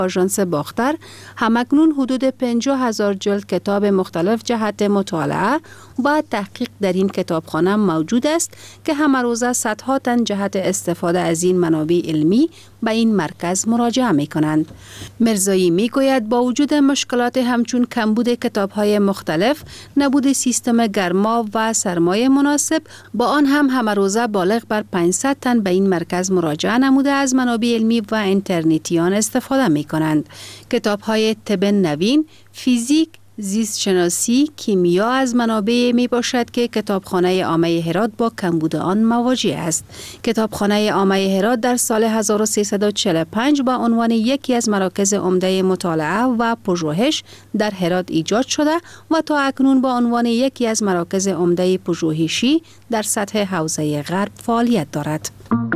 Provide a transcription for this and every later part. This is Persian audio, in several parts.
آژانس باختر همکنون حدود 50,000 جلد کتاب مختلف جهت مطالعه و تحقیق در این کتابخانه موجود است که همه روزه صدها تن جهت استفاده از این منابع علمی به این مرکز مراجعه می کنند. مرزایی می گوید با وجود مشکلات همچون کمبود کتاب‌های مختلف، نبود سیستم گرما و سرمایه مناسب، با آن هم همه روزه بالغ بر 500 تن به این مرکز مراجعه نموده از منابع علمی و اینترنتیان استفاده می کنند. کتاب‌های طب نوین، فیزیک، زیست شناسی، کیمیا از منابع می باشد که کتابخانه عامه هرات با کمبود آن مواجه است. کتابخانه عامه هرات در سال 1345 با عنوان یکی از مراکز عمده مطالعه و پژوهش در هرات ایجاد شده و تا اکنون با عنوان یکی از مراکز عمده پژوهشی در سطح حوزه غرب فعالیت دارد.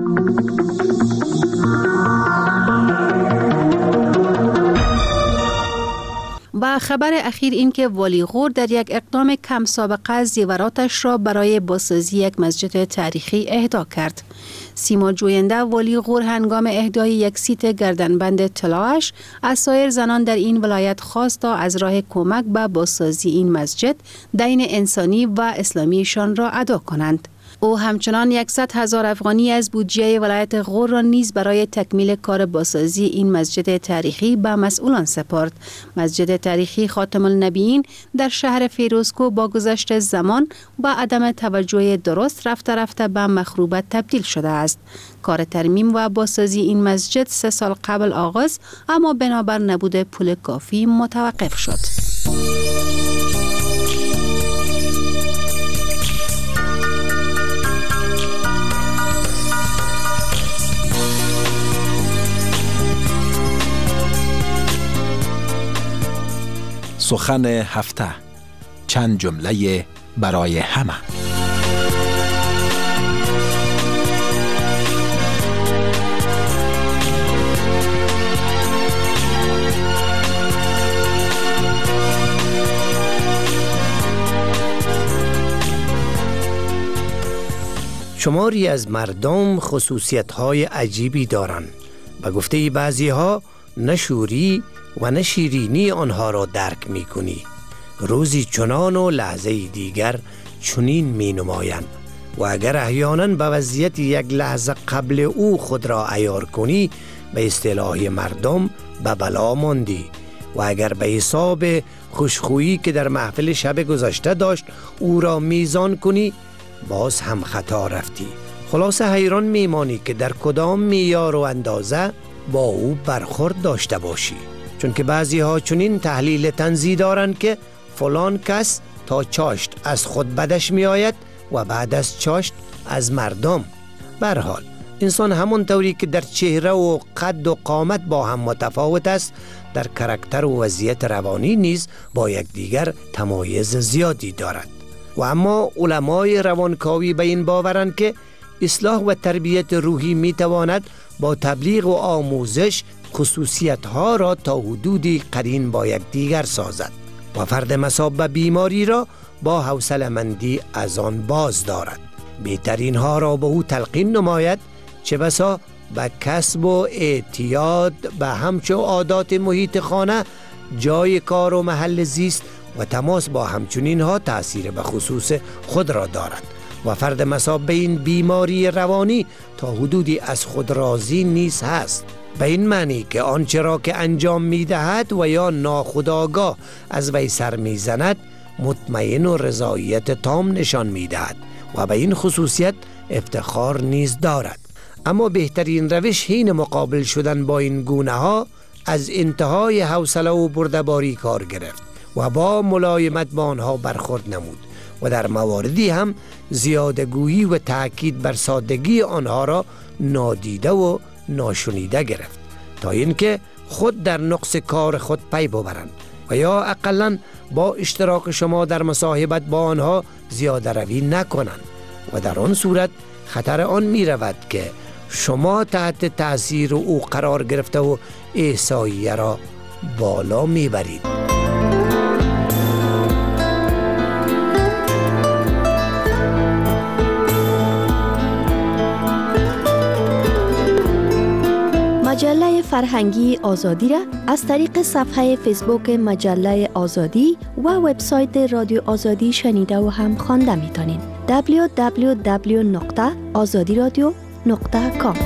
و خبر اخیر این که والی غور در یک اقدام کم سابقه زیوراتش را برای بازسازی یک مسجد تاریخی اهدا کرد. سیما جوینده والی غور هنگام اهدای یک سیت گردنبند طلاش از سایر زنان در این ولایت خواست تا از راه کمک به بازسازی این مسجد دین انسانی و اسلامیشان را ادا کنند. او همچنان 100,000 افغانی از بودجه ولایت غور را نیز برای تکمیل کار بازسازی این مسجد تاریخی به مسئولان سپرد. مسجد تاریخی خاتم النبیین در شهر فیروزکوه با گذشت زمان و عدم توجه درست رفته به مخروبه تبدیل شده است. کار ترمیم و بازسازی این مسجد 3 سال قبل آغاز، اما بنابر نبود پول کافی متوقف شد. سخن هفته، چند جمله برای همه. شماری از مردم خصوصیت‌های عجیبی دارند. به گفته بعضی‌ها نه شوری و نه شیرینی آنها را درک می کنی. روزی چنان و لحظه دیگر چنین می نمایند و اگر احیانا به وضعیت یک لحظه قبل او خود را عیار کنی، به اصطلاح مردم به بلا ماندی و اگر به حساب خوشخویی که در محفل شب گذشته داشت او را میزان کنی، باز هم خطا رفتی. خلاصه حیران میمانی که در کدام معیار و اندازه با او برخورد داشته باشی. چون که بعضی ها چنین تحلیل طنزی دارند که فلان کس تا چاشت از خود بدش می آید و بعد از چاشت از مردم. به هر حال انسان همون طوری که در چهره و قد و قامت با هم متفاوت است، در کاراکتر و وضعیت روانی نیز با یکدیگر تمایز زیادی دارد. و اما علمای روانکاوی به این باورند که اصلاح و تربیت روحی می تواند با تبلیغ و آموزش خصوصیت‌ها را تا حدودی قرین با یکدیگر سازد و فرد مصاب به بیماری را با حوصله‌مندی از آن باز دارد. بهترین ها را به او تلقین نماید، چه بسا به کسب و اعتیاد به همچو عادات محیط خانه، جای کار و محل زیست و تماس با همچنین ها تأثیر به خصوص خود را دارد و فرد مصاب به این بیماری روانی تا حدودی از خود راضی نیست هست. به این معنی که آنچه را که انجام می دهد و یا ناخودآگاه از وی سر می زند مطمئن و رضایت تام نشان می دهد و به این خصوصیت افتخار نیز دارد. اما بهترین روش حین مقابل شدن با این گونه ها از انتهای حوصله و بردباری کار گرفت و با ملایمت با آنها برخورد نمود و در مواردی هم زیادگویی و تأکید بر سادگی آنها را نادیده و ناشنیده گرفت تا اینکه خود در نقص کار خود پی ببرند و یا اقلاً با اشتراک شما در مصاحبت با آنها زیاده روی نکنند و در آن صورت خطر آن می رود که شما تحت تأثیر او قرار گرفته و احصاییه را بالا می برید. مجله فرهنگی آزادی را از طریق صفحه فیسبوک مجله آزادی و وبسایت رادیو آزادی شنیده و هم خوانده میتونین. www.azadiradio.com.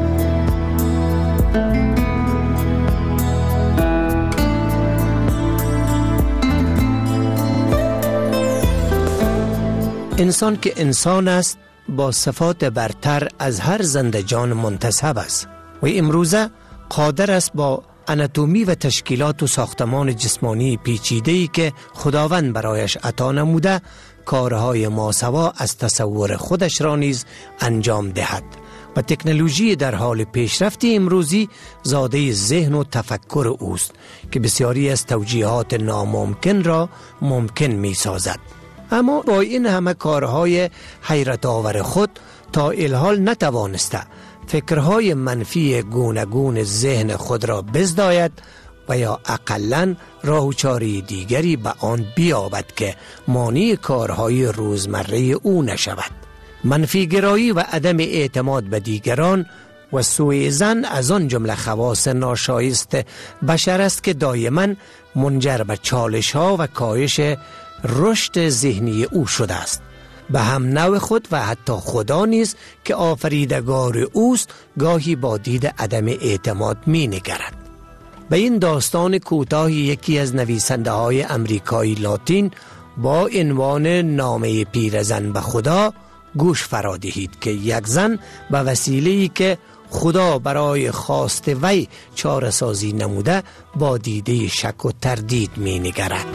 انسان که انسان است با صفات برتر از هر زنده جان منتسب است و امروزه قادر است با اناتومی و تشکیلات و ساختمان جسمانی پیچیده‌ای که خداوند برایش عطا نموده کارهای ماسوا از تصور خودش را نیز انجام دهد و تکنولوژی در حال پیشرفت امروزی زاده ذهن و تفکر اوست که بسیاری از توجیهات ناممکن را ممکن می سازد. اما با این همه کارهای حیرت آور خود تا الحال نتوانسته فکرهای منفی گوناگون ذهن خود را بزداید و یا اقلن راه و چاره دیگری به آن بیابد که مانع کارهای روزمره او نشود. منفی گرایی و عدم اعتماد به دیگران و سوء ظن از آن جمله خواص ناشایست بشر است که دائما منجر به چالش ها و کاهش رشد ذهنی او شده است. به هم نوع خود و حتی خدا نیز که آفریدگار اوست گاهی با دید عدم اعتماد می نگرد. به این داستان کوتاه یکی از نویسنده های امریکایی لاتین با عنوان نامه پیرزن به خدا گوش فرا دهید که یک زن به وسیله‌ای که خدا برای خواست وی چاره سازی نموده با دیده شک و تردید می نگرد.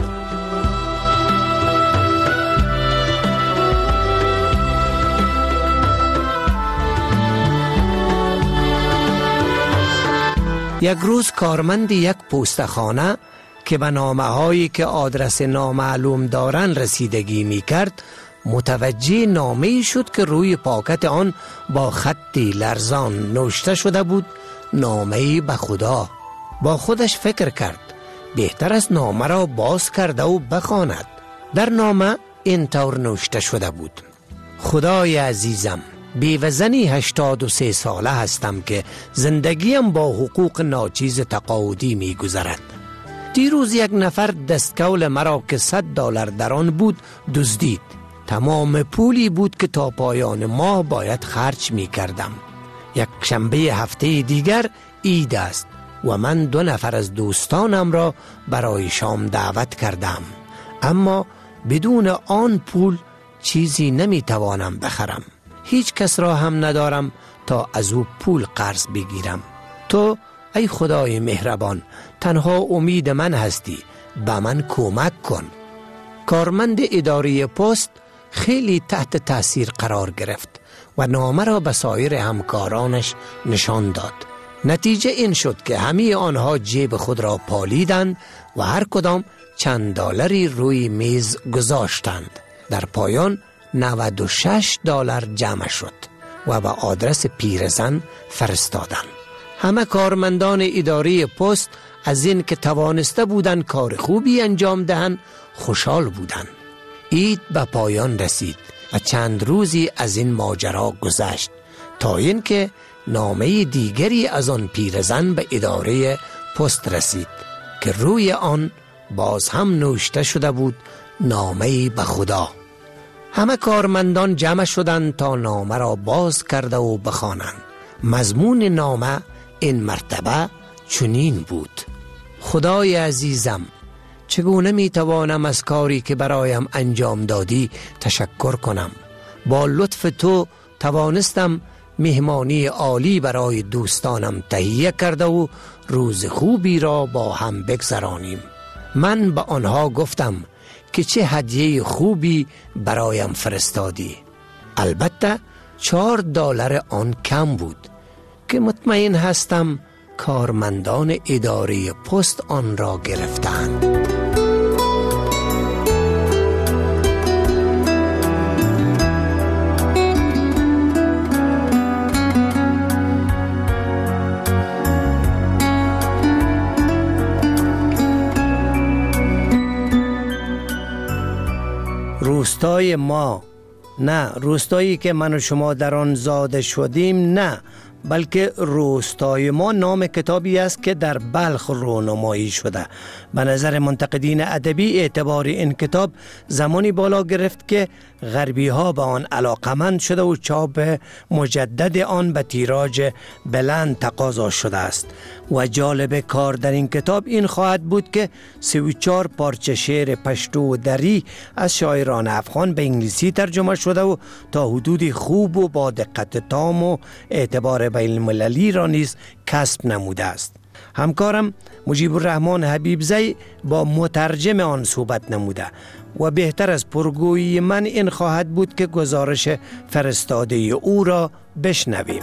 یک روز کارمند یک پستخانه که به نامه هایی که آدرس نامعلوم دارن رسیدگی می کرد متوجه نامه‌ای شد که روی پاکت آن با خطی لرزان نوشته شده بود نامه‌ای به خدا. با خودش فکر کرد بهتر است نامه را باز کرده و بخواند. در نامه اینطور نوشته شده بود: خدای عزیزم، بیوزنی 83 ساله هستم که زندگیم با حقوق ناچیز تقاعدی می گذرد. دیروز یک نفر دستکول مرا که $100 در آن بود دزدید. تمام پولی بود که تا پایان ماه باید خرج می کردم. یک شنبه هفته دیگر عید است و من 2 نفر از دوستانم را برای شام دعوت کردم، اما بدون آن پول چیزی نمی توانم بخرم. هیچ کس را هم ندارم تا از او پول قرض بگیرم. تو ای خدای مهربان تنها امید من هستی، به من کمک کن. کارمند اداره پست خیلی تحت تاثیر قرار گرفت و نامه را به سایر همکارانش نشان داد. نتیجه این شد که همه آنها جیب خود را پالیدند و هر کدام چند دلاری روی میز گذاشتند. در پایان $96 جمع شد و به آدرس پیرزن فرستادند. همه کارمندان اداره پست از این که توانسته بودند کار خوبی انجام دهند خوشحال بودند. عید به پایان رسید و چند روزی از این ماجرا گذشت تا اینکه نامه دیگری از آن پیرزن به اداره پست رسید که روی آن باز هم نوشته شده بود نامه به خدا. همه کارمندان جمع شدند تا نامه را باز کرده و بخوانند. مضمون نامه این مرتبه چنین بود: خدای عزیزم، چگونه می توانم از کاری که برایم انجام دادی تشکر کنم؟ با لطف تو توانستم مهمانی عالی برای دوستانم تهیه کرده و روز خوبی را با هم بگذرانیم. من به آنها گفتم که چه هدیه خوبی برایم فرستادی. البته $4 آن کم بود که مطمئن هستم کارمندان اداره پست آن را گرفتند. روستای ما، نه روستایی که من و شما در آن زاده شدیم، نه، بلکه روستای ما نام کتابی است که در بلخ رونمایی شده. به نظر منتقدین ادبی اعتبار این کتاب زمانی بالا گرفت که غربی ها به آن علاقمند شده و چاپ مجدد آن به تیراژ بلند تقاضا شده است. و جالب کار در این کتاب این خواهد بود که 34 پارچه شعر پشتو و دری از شاعران افغان به انگلیسی ترجمه شده و تا حدودی خوب و با دقت تام و اعتبار بین المللی را نیز کسب نموده است. همکارم مجیب الرحمن حبیبزی با مترجم آن صحبت نموده و بهتر از پرگویی من این خواهد بود که گزارش فرستاده او را بشنویم.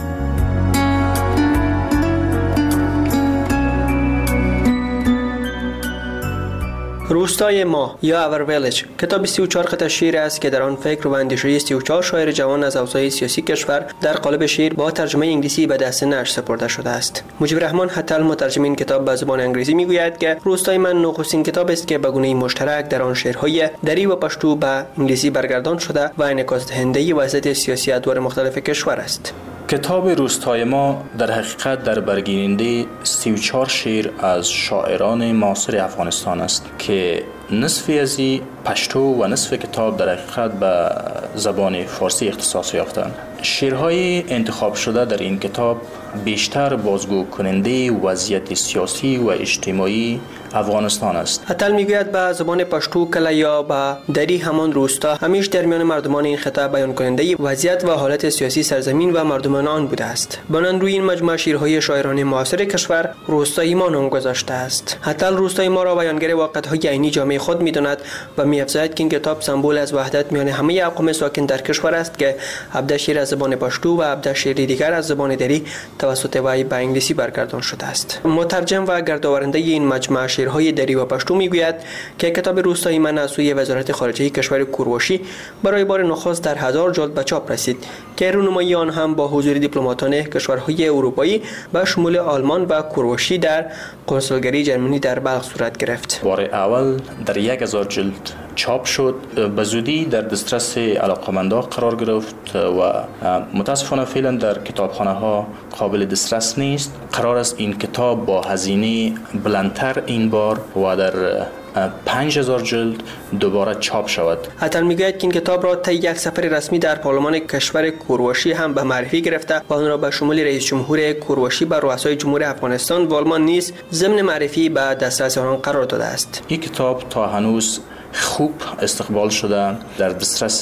روستای ما یا اور ویلیج کتاب 34 قطعه شعر است که در آن فکر و اندیشه 34 شاعر جوان از اوضاع سیاسی کشور در قالب شعر با ترجمه انگلیسی به دست نشر سپرده شده است. مجیب الرحمن حتل مترجم این کتاب به زبان انگلیسی میگوید که روستای من نخستین کتاب است که به گونه مشترک در آن شعرهای دری و پشتو به انگلیسی برگردان شده و انعکاس دهنده وضعیت سیاسی ادوار مختلف کشور است. کتاب روستای ما در حقیقت در برگیرنده 34 شعر از شاعران معاصر افغانستان است که نصفی از پشتو و نصف کتاب در حقیقت به زبان فارسی اختصاص یافتند. شعرهای انتخاب شده در این کتاب بیشتر بازگو کننده وضعیت سیاسی و اجتماعی افغانستان است. حتل میگوید به زبان پشتو کله یا به دری همان روستا همیشه در میان مردمان این خطه بیان کننده وضعیت و حالت سیاسی سرزمین و مردمان آن بوده است. بنان روی این مجموعه شعرهای شاعران معاصر کشور روستای ما نام گذاشته است. حتل روستای ما را بیانگر واقعیت‌های عینی جامعه خود می‌داند و می‌افزاید که این کتاب سمبل از وحدت میان همه اقوام ساکن در کشور است که 17 شعر از زبان پشتو و 17 شعر دیگر از زبان دری توسط وی به انگلیسی برگردان شده است. مترجم و گردآورنده این مجموعه شعرهای دری و پشتو میگوید که کتاب روستای من از سوی وزارت خارجه کشور کورواشی برای بار نخست در 1000 جلد به چاپ رسید که رونمایی آن هم با حضور دیپلماتان کشورهای اروپایی به شمول آلمان و کورواشی در کنسولگری جرمنی در بلخ صورت گرفت. بار اول در 1000 جلد چاپ شد، به زودی در دسترس علاقمندان قرار گرفت و متاسفانه فعلا در کتابخانه ها قابل دسترس نیست. قرار است این کتاب با هزینه بلندتر این بار و در 5000 جلد دوباره چاپ شود. حتی میگوید که این کتاب را طی یک سفر رسمی در پارلمان کشور کورواشی هم به معرفی گرفته و آن را به شمول رئیس جمهور کورواشی و رؤسای جمهور افغانستان و آلمان نیز ضمن معرفی به دسترس آنان قرار داده است. این کتاب تا هنوز خوب استقبال شده در دسترس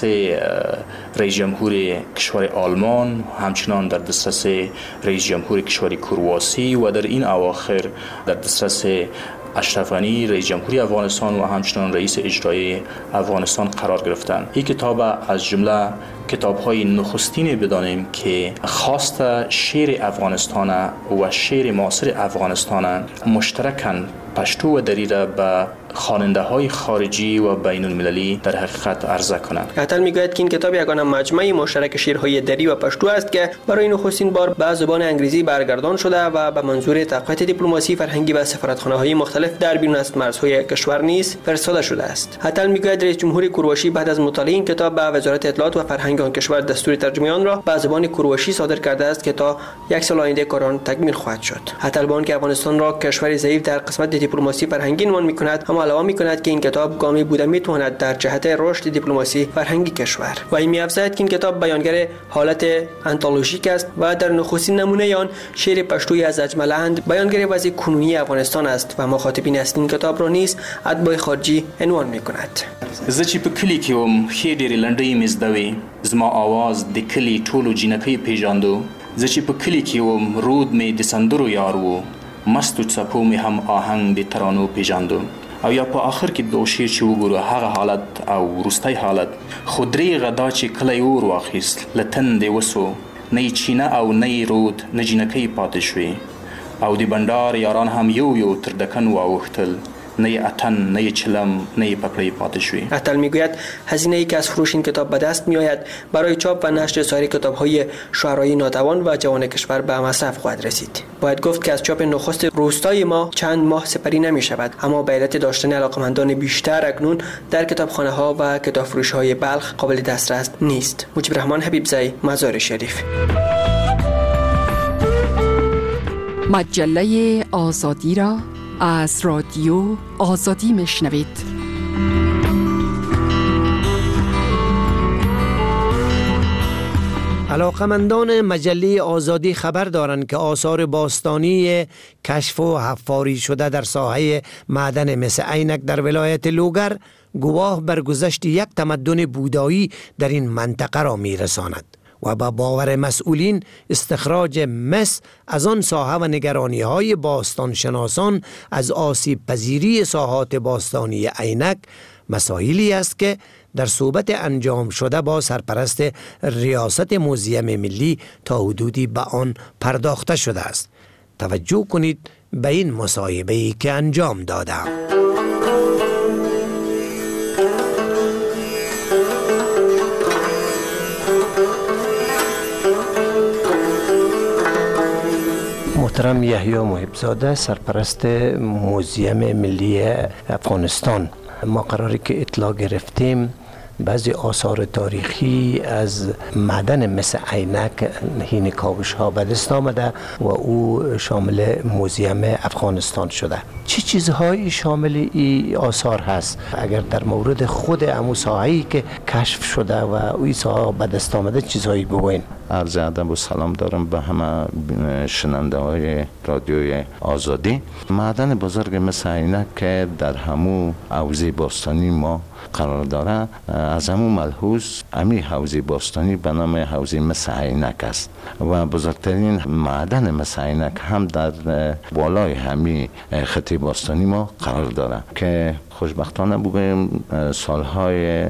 رئیس جمهور کشور آلمان، همچنان در دسترس رئیس جمهور کشور کورواشی و در این اواخر در دسترس اشرف غنی رئیس جمهوری افغانستان و همچنان رئیس اجرایی افغانستان قرار گرفتند. این کتاب از جمله کتاب‌های نخستین بدانیم که خواست شعر افغانستان و شعر معاصر افغانستان مشترکاً پشتو و دری را به خواننده‌های خارجی و بین المللی در حقیقت عرضه کنند. حتی میگوید که این کتاب یگانه مجموعه مشترک شعرهای دری و پشتو است که برای نخستین بار به زبان انگلیسی برگردان شده و به منظور تقویت دیپلماسی فرهنگی و سفارتخانه‌های مختلف در بیرون از مرزهای کشور نیز فرستاده شده است. حتی میگوید رئیس جمهور کورواشی بعد از مطالعه این کتاب به وزارت اطلاعات و فرهنگ آن کشور دستور ترجمه آن را به زبان کورواشی صادر کرده است که تا یک سال آینده کار آن تکمیل خواهد شد. حتی با آنکه افغانستان را کشور ضعیف در قسمت دیپلماسی فرهنگی عنوان می‌کند، اما علاوه می‌کند که این کتاب گامی بوده می‌تواند در جهت رشد دیپلماسی فرهنگی کشور. و این می‌افزاید که این کتاب بیانگر حالت آنتولوژیک است و در نخستین نمونه آن شعر پشتویی از اجملند بیانگر وضع کنونی افغانستان است و مخاطبین اصلی این کتاب را نیز اتباع خارجی عنوان می‌کند. زه چې په کلی کې وم ښې ډېرې لنډۍ مې زده وې، زما آواز د کلي ټولو جینکۍ پیژاندو. زه چې په کلی کې وم رود مې د سندرو یار و، مستو څپو مې هم آهنګ د ترانو پیژاندو. او یا په آخر کې د شعر چې وګورو هغه حالت او وروستی حالت خو دریغه دا چې کلی اور واخیست له تندې وسو، نه چینه او نه رود نه جینکۍ پاتې شوې، او د بنډار یاران هم یو یو تر دکن واوښتل، نه اتن نه چلم نه پکړې پاتې شوې. اتل میگوید هزینه‌ای که از فروش این کتاب به دست میآید برای چاپ و نشر سایر کتاب‌های شاعرای ناتوان و جوان کشور به مصرف خواهد رسید. باید گفت که از چاپ نخست روستای ما چند ماه سپری نمی شود، اما به علت داشتن علاقمندان بیشتر اکنون در کتابخانه‌ها و کتابفروش‌های بلخ قابل دسترس نیست. مجیب الرحمن حبیبزی، مزار شریف. مجله آزادی را از رادیو آزادی میشنوید. علاقمندان مجله آزادی خبر دارند که آثار باستانی کشف و حفاری شده در ساحه معدن مس عینک در ولایت لوگر گواه بر گذشت یک تمدن بودایی در این منطقه را میرساند و با باور مسئولین استخراج مس از آن ساحه و نگرانی های باستانشناسان از آسیب پذیری ساحات باستانی عینک مسائلی است که در صحبت انجام شده با سرپرست ریاست موزیم ملی تا حدودی به آن پرداخته شده است. توجه کنید به این مصاحبه‌ای که انجام دادم. محترم یحیی محب‌زاده، سرپرست موزیم ملی افغانستان، ما قراره که اطلاع گرفتیم بعضی آثار تاریخی از معدن مس عینک هین کاوش ها به دست آمده و او شامل موزیم افغانستان شده. چه چیزهایی شامل این آثار هست؟ اگر در مورد خود امو ساحه‌ای که کشف شده و اوی ساحه به دست آمده چیزهایی بگوین. عرض ادب و سلام دارم به همه شنونده های رادیوی آزادی. معدن بزرگ مس عینک که در همو حوزه باستانی ما قرار داره، از همون ملحوظ امی حوزه باستانی به نام حوزه مس عینک است و بزرگترین معدن مس عینک هم در بالای همی خطه باستانی ما قرار داره که خوشبختانه بگویم سالهای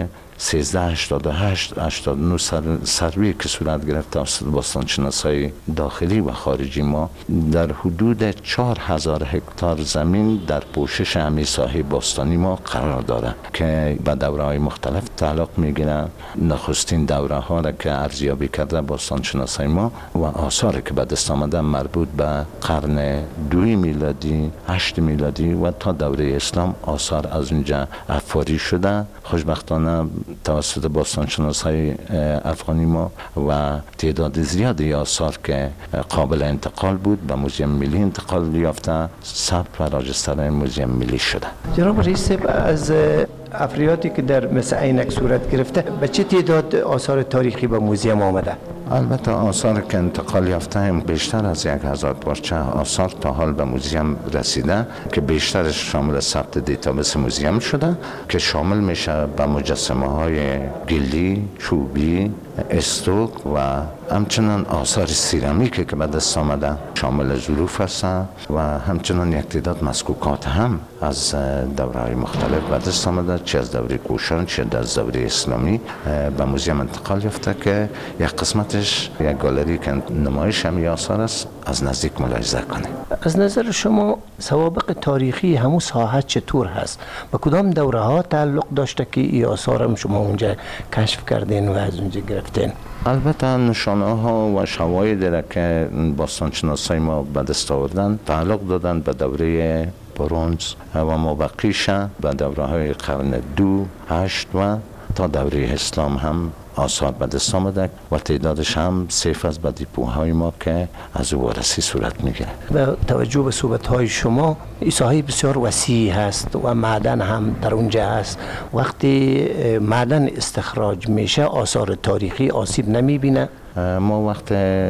1388-89 سروی که صورت گرفت توسط باستانشناسای داخلی و خارجی ما در حدود 4000 هکتار زمین در پوشش همی ساحه باستانی ما قرار داره که به دوره های مختلف تعلق میگیره. نخستین دوره ها را که ارزیابی کرده باستانشناسای ما و آثاری که به دست آمده مربوط به قرن 2 میلادی، 8 میلادی و تا دوره اسلام آثار از اونجا حفاری شده. خوشبختانه توسط باستانشناسای افغانی ما و تعداد زیادی آثار که قابل انتقال بود به موزیم ملی انتقال یافته، ثبت و راجستر موزیم ملی شده. جناب رئیس، از افریاتی که در مس عینک صورت گرفته به چه تعداد آثار تاریخی به موزیم آمده؟ البته آثار که انتقال یافته هم بیشتر از 1000 پارچه آثار تا حال به موزیم رسیده که بیشترش شامل ثبت دیتابیس موزیم شده که شامل میشه به مجسمه های گلی، چوبی، استوک و همچنان آثار سیرامیکی که به دست آمده شامل ظروف است و همچنان یک تعداد مسکوکات هم از دوره‌های مختلف به دست آمده، چه از دوره کوشان چه از دوره اسلامی به موزیم انتقال یافته که یک قسمتش یک گالری که نمایش همی آثار است از نزدیک ملاحظه کنه. از نظر شما سوابق تاریخی همون ساحه چطور هست؟ به کدام دوره ها تعلق داشته که این آثار هم شما اونجا کشف کردین و از اونجا گرفتین؟ البته نشانه ها و شواهدی را که باستانشناسای ما به دست آوردن تعلق دادن به دوره برنز و مابقیش به دوره های قرن 2، 8 و تا دوره اسلام هم آثار به دست آمده و تعدادش هم صرف از به دیپوهای ما که از او وارسی صورت میگیره. با توجه به صحبت‌های شما این ساحه بسیار وسیع هست و معدن هم در اونجا هست. وقتی معدن استخراج میشه آثار تاریخی آسیب نمیبینه؟ ما وقت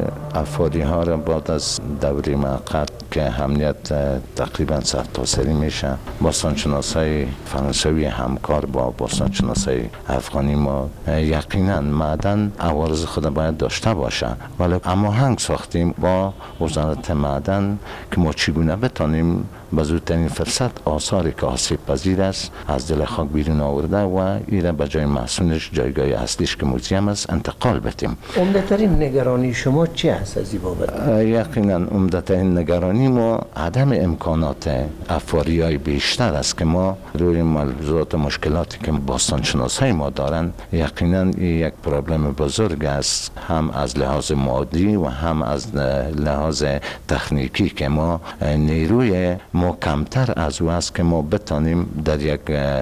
افادی ها را بعد از دوره موقت که امنیت تقریبا سرتاسری میشه، باستانشناسای فرانسوی همکار با باستانشناسای افغانی ما یقینا معدن عوارض خود باید داشته باشه، ولی اما هنگ ساختیم با وزارت معدن که ما چگونه بتانیم به زودترین فرصت آثاری که آسیب پذیر است از دل خاک بیرون آورده و ایره به جای محسونش، جایگاه اصلیش که موزیم است، انتقال بدیم. عمدترین نگرانی شما چی هست از این بابت؟ یقینا عمدترین نگرانی ما عدم امکانات افاریای بیشتر است که ما روی ملحوظات و مشکلاتی که باستانشناسای ما دارن یقینا یک پرابلم بزرگ است، هم از لحاظ مادی و هم از لحاظ تکنیکی که ما نیروی ما کمتر از او است که ما بتانیم در یک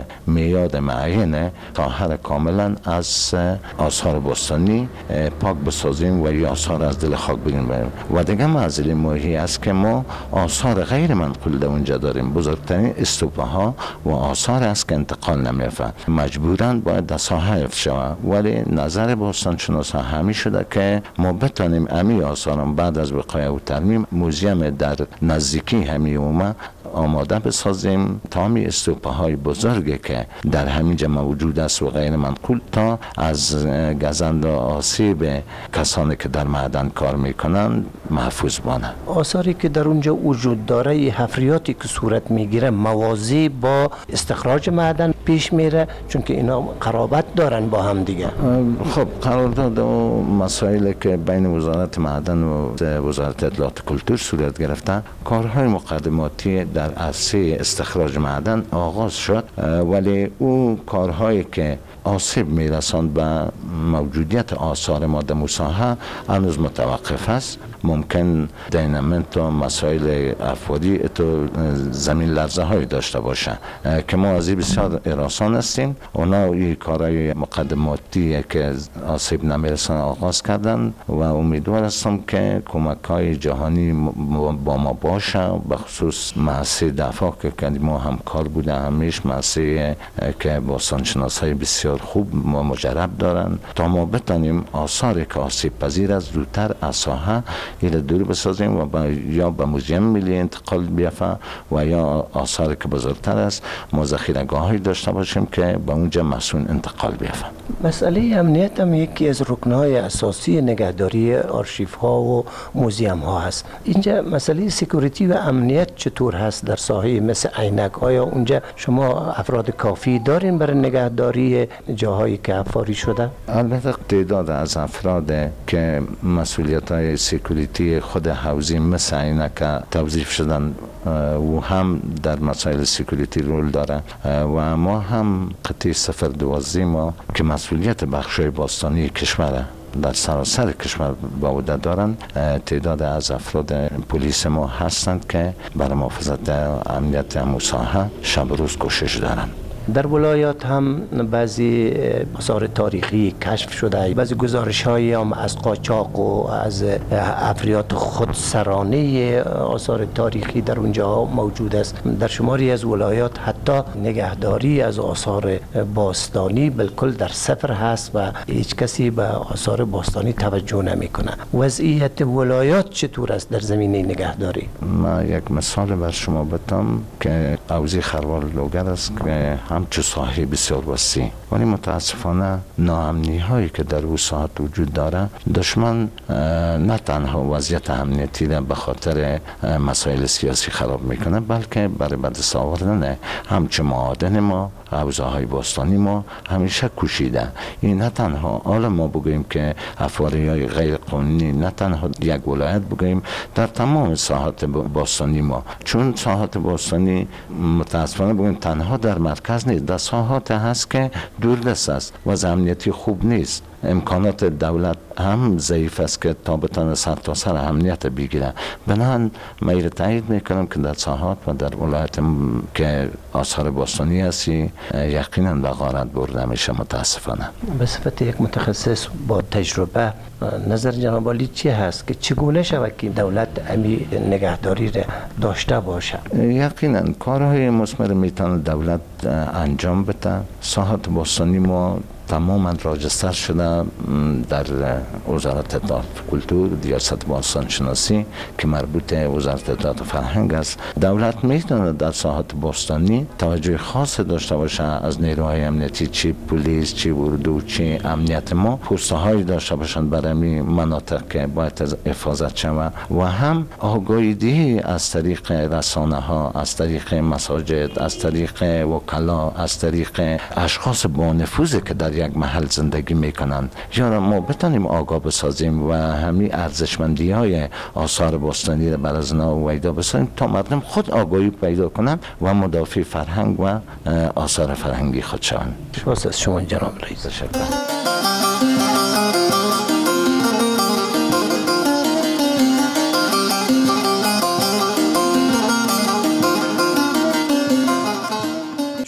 میاد معین طاهر کاملا از آثار باستانی پاک بسازیم و یا آثار از دل خاک بگیریم. و دیگه معضل ماهی است که ما آثار غیر منقول در اونجا داریم. بزرگترین استوپه ها و آثار است که انتقال نمی‌یافته، مجبوراً باید در ساحه حفظ شود. ولی نظر باستان شناسا همی شده که ما بتانیم امی آثارم بعد از وقایع و ترمیم موزیم در نزدیکی همی اومه آماده بسازیم تا همی استوپه های بزرگی که در همینجا موجود است و غیر منقول تا از گزند و آسیب کسانی که در معدن کار میکنند محفوظ بانه. آثاری که در اونجا وجود داره، حفریاتی که صورت میگیره موازی با استخراج معدن پیش میره، چون که اینا قرابت دارن با هم دیگه. خب قرارداد و مسائلی که بین وزارت معدن و وزارت اطلاعات کلتور صورت گرفته، کارهای مقدماتی در عرصه استخراج معدن آغاز شد، ولی او کارهایی که آسیب میرساند به موجودیت آثار ما در ساحه هنوز متوقف است. ممکن دینامنت و مسائل افوادی تو زمین لرزه های داشته باشه که ما از این بسیار هراسان هستیم. اونا این کارهای مقدماتی که آسیب نمیرسان آغاز کردن و امیدوار هستم که کمک های جهانی با ما باشه، به خصوص مؤسسه دفاع که ما همکار بوده همیشه، مؤسسه که باستانشناس های بسیار خوب و مجرب دارن تا ما بتانیم آثاری که آسیب پذیر از زودتر از ساحه ایره دور بسازیم و یا به موزیم ملی انتقال بیافته و یا آثاری که بزرگتر است ما ذخیره‌گاهی داشته باشیم که به اونجا مسئول انتقال بیافته. مسئله امنیت هم یکی از رکنهای اساسی نگهداری آرشیف ها و موزیم ها هست. اینجا مسئله سکیوریتی و امنیت چطور هست در ساحه مثل عینک؟ آیا اونجا شما افراد کافی دارین برای نگهداری جاهایی که حفاری شده؟ البته تعداد از افراد که مسئولیت های سکیوریتی خود حوزی مثل عینک توظیف شدن و هم در مسائل سکیوریتی رول داره و ما هم قطعه 012 ما که مسئولیت بخشای باستانی کشوره در سراسر کشور با عهده دارند، تعداد از افراد پلیس ما هستند که برای محافظت امنیت مساحه شب و روز کوشش دارند. در ولایات هم بعضی آثار تاریخی کشف شده، بعضی گزارش های هم از قاچاق و از افریاد خودسرانه آثار تاریخی در اونجا موجود است. در شماری از ولایات حتی نگهداری از آثار باستانی بالکل در صفر هست و هیچ کسی به آثار باستانی توجه نمیکنه. وضعیت ولایات چطور است در زمینه نگهداری؟ من یک مثال بر شما بدم که حوزه خروار لوگر است که همچو ساحه بسیار وسیع، ولی متاسفانه ناامنی هایی که در او ساحت وجود داره دشمن نه تنها وضعیت امنیتی را به خاطر مسائل سیاسی خراب میکنه، بلکه برای بدست آوردن همچو معادن ما، حوزه های باستانی ما همیشه کوشیده. این نه تنها حالا ما بگوییم که افواری های غیر قانونی، نه تنها یک ولایت بگوییم، در تمام ساحات باستانی ما، چون ساحات باستانی متاسفانه بگوییم تنها در مرکز نیست، در ساحات هست که دوردست است و امنیتی خوب نیست. امکانات دولت هم ضعیف است که تا بتانه سر تا سر امنیت بگیره. بنابراین من تایید میکنم که در ساحات و در ولایت که آثار باستانی هستی یقینا به غارت برده میشه. متاسفانه به صفت یک متخصص با تجربه، نظر جناب عالی چی هست که چگونه شود که دولت امی نگهداری را داشته باشه؟ یقینا کارهای مثمر میتونه دولت انجام بده. ساحات باستانی ما تماما راجستر شده در وزارت اطلاعات کلتور، ریاست باستان شناسی که مربوط وزارت اطلاعات فرهنگ است. دولت میتونه در ساحات باستانی توجه خاص داشته باشه از نیروهای امنیتی، چی پلیس، چی اردو، چی امنیت ما، فرصت‌هایی داشته باشند برای مناطق که باید حفاظت شود و هم آگاهی از طریق رسانه ها، از طریق مساجد، از طریق وکلا، از طریق اشخاص با نفوذ که در یک محل زندگی میکنند، یا ما بتانیم آگاه بسازیم و همین ارزشمندی های آثار باستانی را بر از نا ویدا بسازیم تا مردم خود آگاهی پیدا کنند و مدافع فرهنگ و آثار فرهنگی خود شوند. شکر از شما جناب رئیس.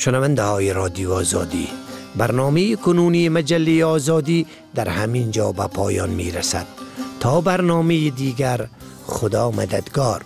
شنونده های رادیو آزادی، برنامه کنونی مجله آزادی در همین جا به پایان می رسد. تا برنامه دیگر، خدا مددگار.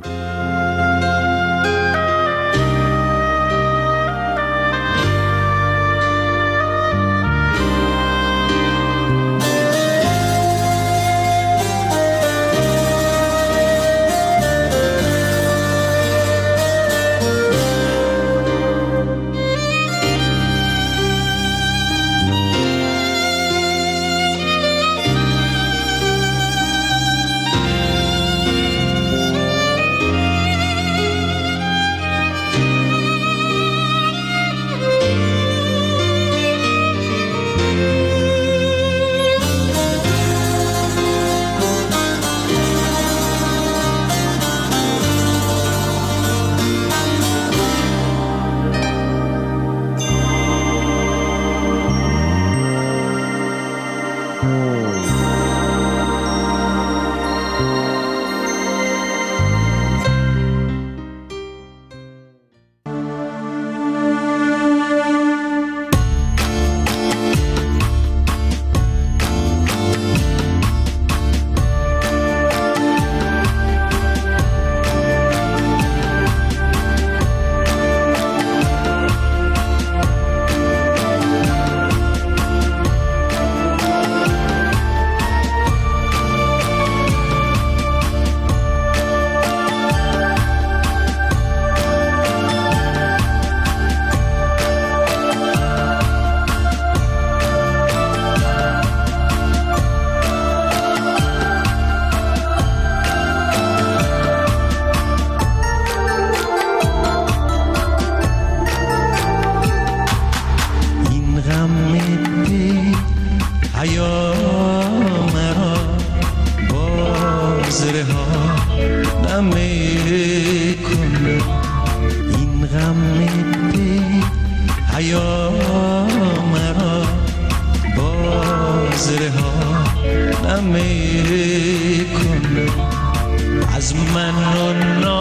از من و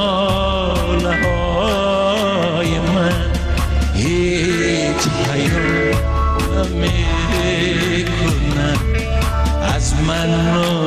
ناله های من هیچ حیا نمی کنن. از من